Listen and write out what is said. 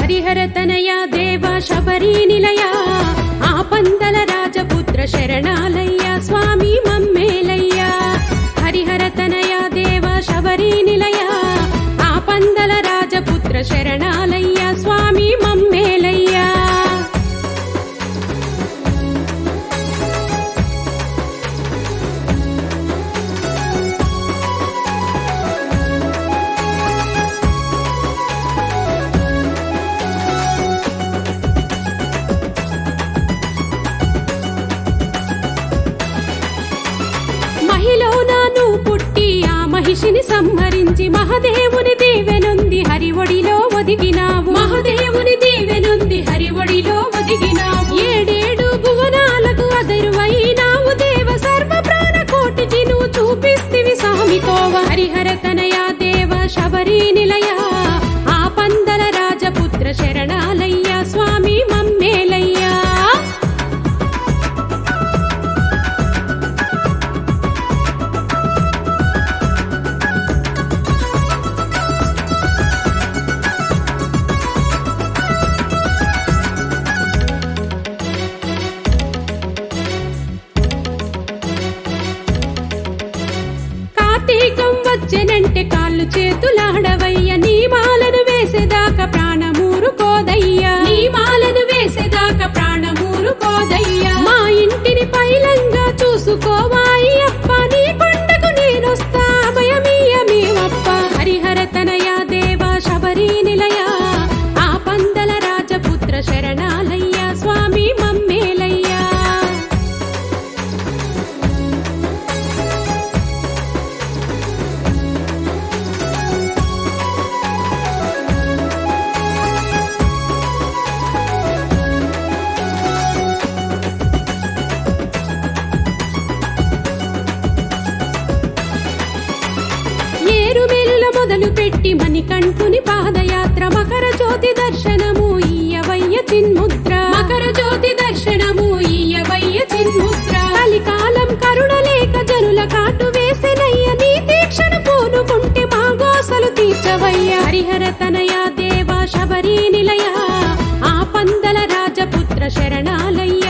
హరిహర తనయా దేవా శబరి నిలయా ఆపందల రాజపుత్ర శరణాలయ్యా స్వామి మమ్మేలయ్యా హరిహర తనయా దేవా శబరి నిలయా ఆపందల రాజపుత్ర శరణాలయ్యా స్వామి మమ్మేలయ్యా మహిలోనాను పుట్టి ఆ మహిషిని సంహరించి మహదేవుని దీవెనుంది హరివడిలో ఒదిగినావు మహదేవుని దీవెనుంది హరివడిలో ఒదిగినావు ఏడేడు భువనాలకు అదరువైనావు దేవ సర్వ ప్రాణ కోటికి నువ్వు చూపిస్తివి స్వామికోవ హరిహర తనయా దేవ శబరి నిలయా ఆపందల రాజపుత్ర శరణాలయ్యా స్వామి మమ్మేలయ్యా కార్తీకం వచ్చెనంటే కాళ్ళు చేతులాడవయ్య నీ మాలను వేసేదాకా ప్రాణమూరుకోదయ్యా నీ మాలను వేసేదాకా ప్రాణమూరుకోదయ్యా మా ఇంటిని పైలంగా చూసుకోవాయ్యప్ప నీ పండకు నేనొస్తా భయమీయమేవప్ప హరిహర తనయా దేవా శబరి నిలయా ఆపందల రాజపుత్ర శరణాలయ్యా స్వామి మమ్మేలయ్యా ఏరుమెల్లుల మొదలు పెట్టి మణికంఠుని పాదయాత్ర మకర జ్యోతి దర్శనము ఇయ్యవయ్య చిన్ముద్ర మకర జ్యోతి దర్శనము ఇయ్యవయ్య చిన్ముద్ర కలికాలం కరుణలేక జనుల కాటు వేసెనయ్య నీ దీక్షను పూనుకుంటే మా గోసలు తీర్చవయ్య హరిహర తనయా దేవా శబరి నిలయా ఆపందల రాజపుత్ర శరణాలయ్య